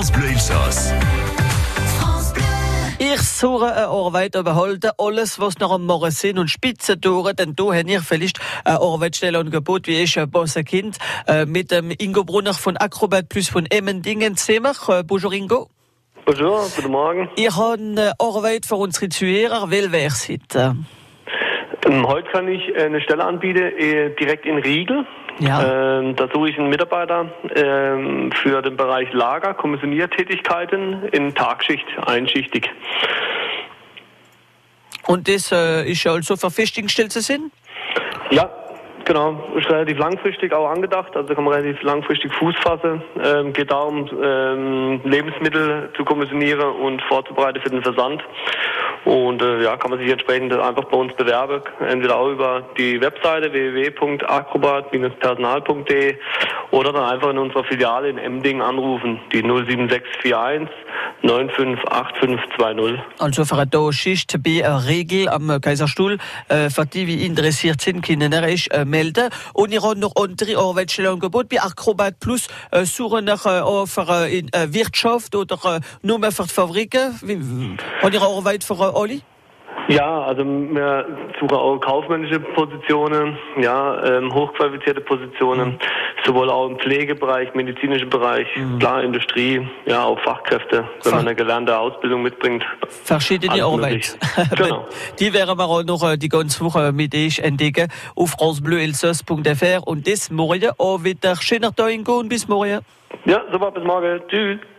France Bleu Elsass. Ich suche eine Arbeit behalten, alles was noch am Morgen sind und Spitzen durch, denn da haben ihr vielleicht eine Arbeitsstelle angebot, wie ich ein Bossenkind, mit dem Ingo Brunner von Acrobat Plus von Emmendingen zusammen. Bonjour Ingo. Bonjour, guten Morgen. Ich habe eine Arbeit für unsere Zuhörer, weil wer heute? Heute kann ich eine Stelle anbieten, direkt in Riegel. Ja. Da suche ich einen Mitarbeiter für den Bereich Lager, Kommissioniertätigkeiten in Tagschicht, einschichtig. Und das ist also für festgestellt zu sein? Ja, genau. Ist relativ langfristig auch angedacht, also kann man relativ langfristig Fuß fassen. Geht darum, Lebensmittel zu kommissionieren und vorzubereiten für den Versand. Und kann man sich entsprechend einfach bei uns bewerben, entweder auch über die Webseite www.acrobat-personal.de oder dann einfach in unserer Filiale in Emmendingen anrufen, die 07641 958520. Also für eine Schicht bei Riegel am Kaiserstuhl, für die, die interessiert sind, können sich melden. Und ihr habt noch andere Arbeitsstellenangebote bei Acrobat Plus, suchen nach für Wirtschaft oder nur mehr für die Fabriken. Habt ihr Arbeit für alle? Ja, also wir suchen auch kaufmännische Positionen, hochqualifizierte Positionen, sowohl auch im Pflegebereich, medizinischen Bereich, klar, Industrie, ja, auch Fachkräfte, wenn man eine gelernte Ausbildung mitbringt. Verschiedene Arbeit. Genau. Die werden wir auch noch die ganze Woche mit euch entdecken auf francebleuelsass.fr und das morgen auch wieder. Schöner Tag und bis morgen. Ja, super, bis morgen. Tschüss.